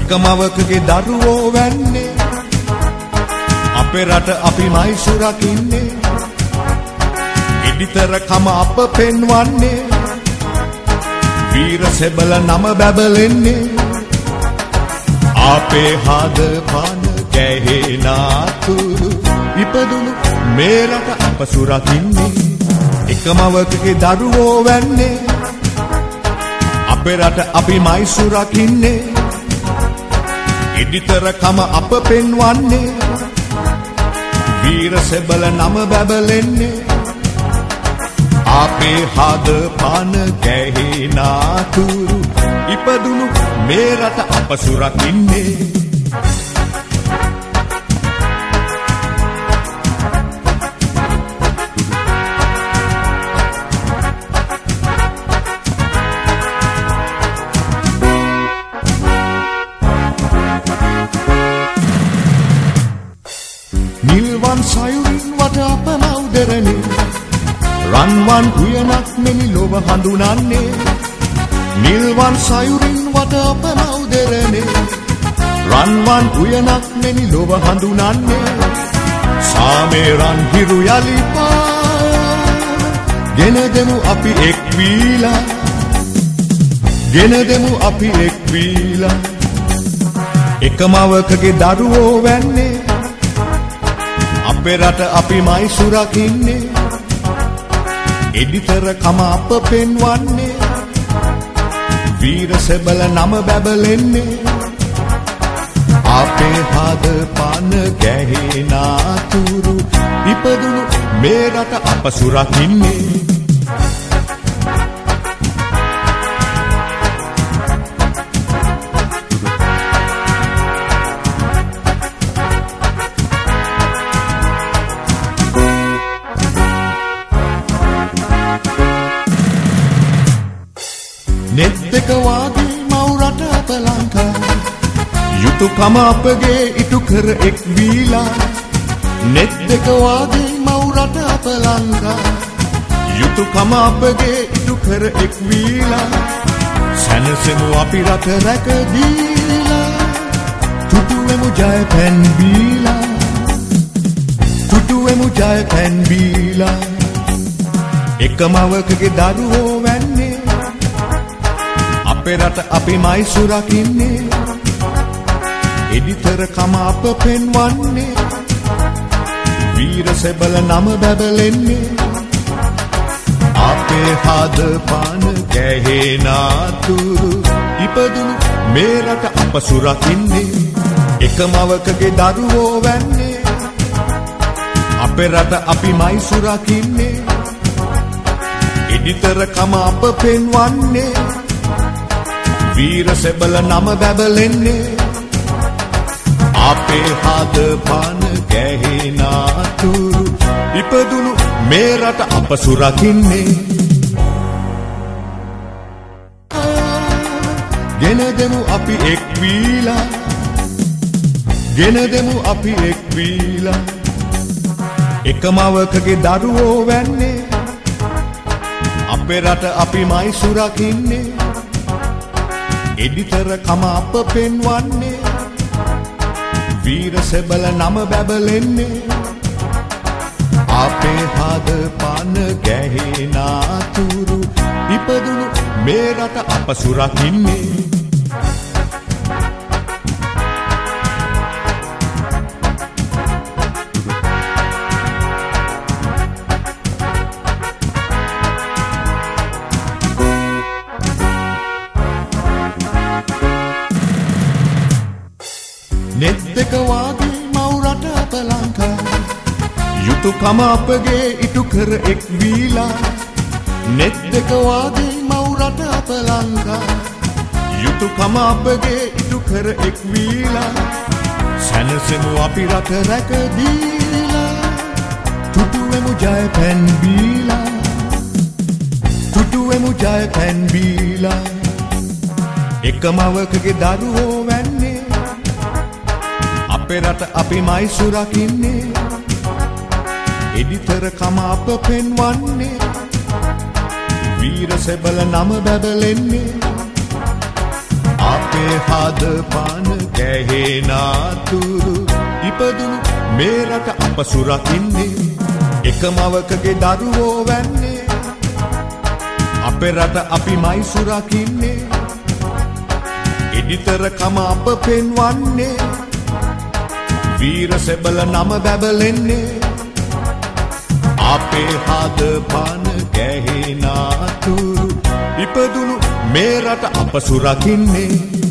එකමවකගේ දරුවෝ වැන්නේ අපේ රට අපිමයි සුරකින්නේ ඉදිතර කම අප පෙන්වන්නේ වීර සෙබල නම බැබලෙන්නේ අපේ හද පාන ගැහෙනාතුරු ඉපදුණු මේ රට අප සුරකින්නේ එකමවකගේ දරුවෝ වැන්නේ අපේ රට අපිමයි සුරකින්නේ ඉදිතර කම අප පෙන්වන්නේ වීර සෙබල නම බැබලෙන්නේ අපේ හද පාන ගැහෙනාතුරු ඉපදුණු මේ රට අප සුරකින්නේ නිල්වන් සයුරින් වට අප නවුදරනේ රන්වන් උයනක් මෙනි ලොව හඳුනන්නේ නිල්වන් සයුරින් වට අප නවුදරනේ රන්වන් උයනක් මෙනි ලොව හඳුනන්නේ සාමේ රන් හිරු යලිපා ගෙන දෙමු අපි එක් වීලා ගෙන දෙමු අපි එක් වීලා එකමවකගේ දරුවෝ වැන්නේ අපේ රට අපිමයි සුරකින්නේ එදිතර කම අප පෙන්වන්නේ වීර සෙබල නම බැබලෙන්නේ අපේ හද පාන ගැහෙනාතුරු ඉපදුණු මේ රට අප සුරකින්නේ නෙත් දෙක වාගේ මව් රට අප ලංකා යුතුයකම අපගේ ඉටු කර එක් වීලා නෙත් දෙක වාගේ මව් රට අප ලංකා යුතුයකම අපගේ ඉටු කර එක් වීලා සැනසෙමු අපි රට රැකදීලා තුටුවෙමු ජය පැන් බීලා තුටුවෙමු ජය පැන් බීලා එකමවකගේ දරුවෝ වැන්නේ අපේ රට අපිමයි සුරකින්නේ එදිතර කම අප පෙන්වන්නේ වීර සෙබල නම බැබලෙන්නේ අපේ හද පාන ගැහෙනාතුරු ඉපදුණු මේ රට අප සුරකින්නේ එකමවකගේ දරුවෝ වැන්නේ අපේ රට අපිමයි සුරකින්නේ එදිතර කම අප පෙන්වන්නේ වීර සෙබල නම බැබලෙන්නේ අපේ හද පාන ගැහෙනාතුරු ඉපදුණු මේ රට අප සුරකින්නේ ගෙන දෙමු අපි එක් වීලා ගෙන දෙමු අපි එක් වීලා එකමවකගේ දරුවෝ වැන්නේ අපේ රට අපිමයි සුරකින්නේ එදිතර කම අප පෙන්වන්නේ වීර සෙබල නම බැබලෙන්නේ අපේ හද පාන ගැහෙනාතුරු ඉපදුණු මේ රට අප සුරකින්නේ නෙත් දෙක වාගේ මව් රට අප ලංකා යුතුයකම අපගේ ඉටු කර එක් වීලා නෙත් දෙක වාගේ මව් රට අප ලංකා යුතුයකම අපගේ ඉටු කර එක් වීලා සැනසෙමු අපි රට රැකදීලා තුටුවෙමු ජය පැන් බීලා තුටුවෙමු ජය පැන් බීලා එකමවකගේ දරුවෝ වැන්නේ අපේ රට අපිමයි සුරකින්නේ එදිතර කම අප පෙන්වන්නේ වීර සෙබල නම බැබලෙන්නේ අපේ හද පාන ගැහෙනාතුරු ඉපදුණු මේ රට අප සුරකින්නේ එක මවකගේ දරුවෝ වැන්නේ අපේ රට අපිමයි සුරකින්නේ එඩිතර කම අප පෙන්වන්නේ වීර සෙබල නම බැබලෙන්නේ අපේ හද පාන ගැහෙනාතුරු ඉපදුණු මේ රට අප සුරකින්නේ